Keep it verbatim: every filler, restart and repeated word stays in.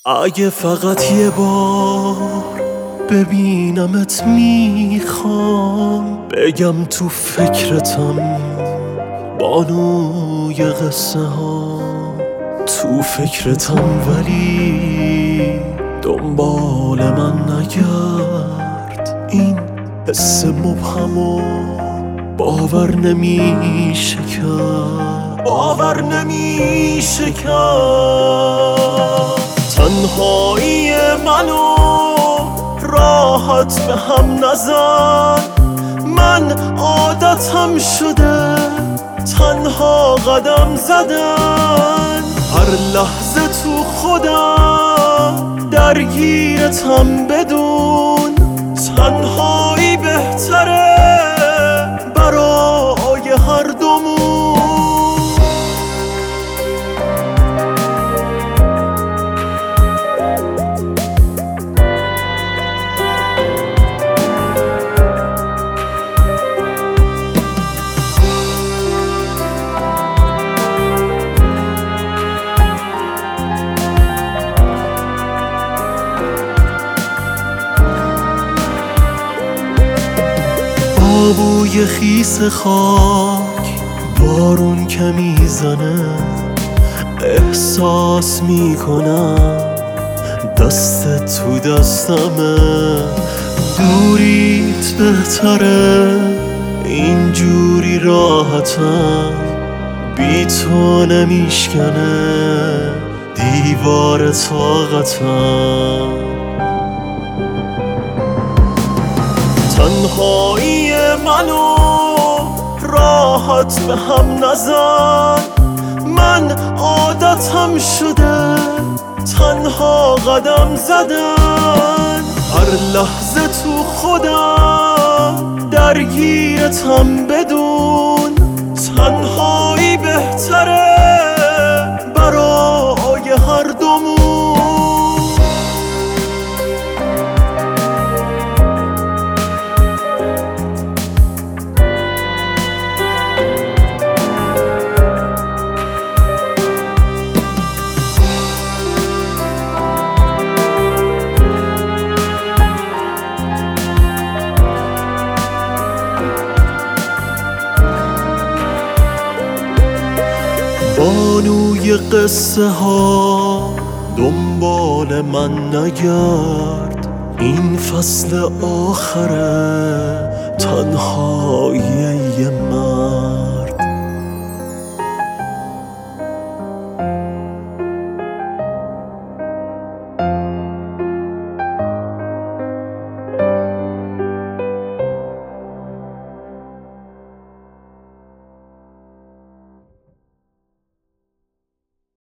اگه فقط یه بار ببینمت میخوام بگم تو فکرتم بانوی قصه ها، تو فکرتم ولی دنبال من نگرد. این حس مبهمو باور نمیشه کرد، باور نمیشه کرد. تنهایی منو راحت به هم نزن، من عادتم شده تنها قدم زدن. هر لحظه تو خودم درگیرتم، بدون تنهایی بهتره برای هر دومون. بوی خیس خاک بارون که میزنه، احساس میکنم دست تو دستمه. دوریت بهتره اینجوری راحتم، بی تو نمیشکنه دیوار طاقتم. تنهایی منو راحت به هم نزن، من عادتم شده تنها قدم زدن. هر لحظه تو خودم درگیرتم، بدون تنهایی بهتره برای هر دومون. بانوی قصه ها دنبال من نگرد، این فصل آخره تنهایی من.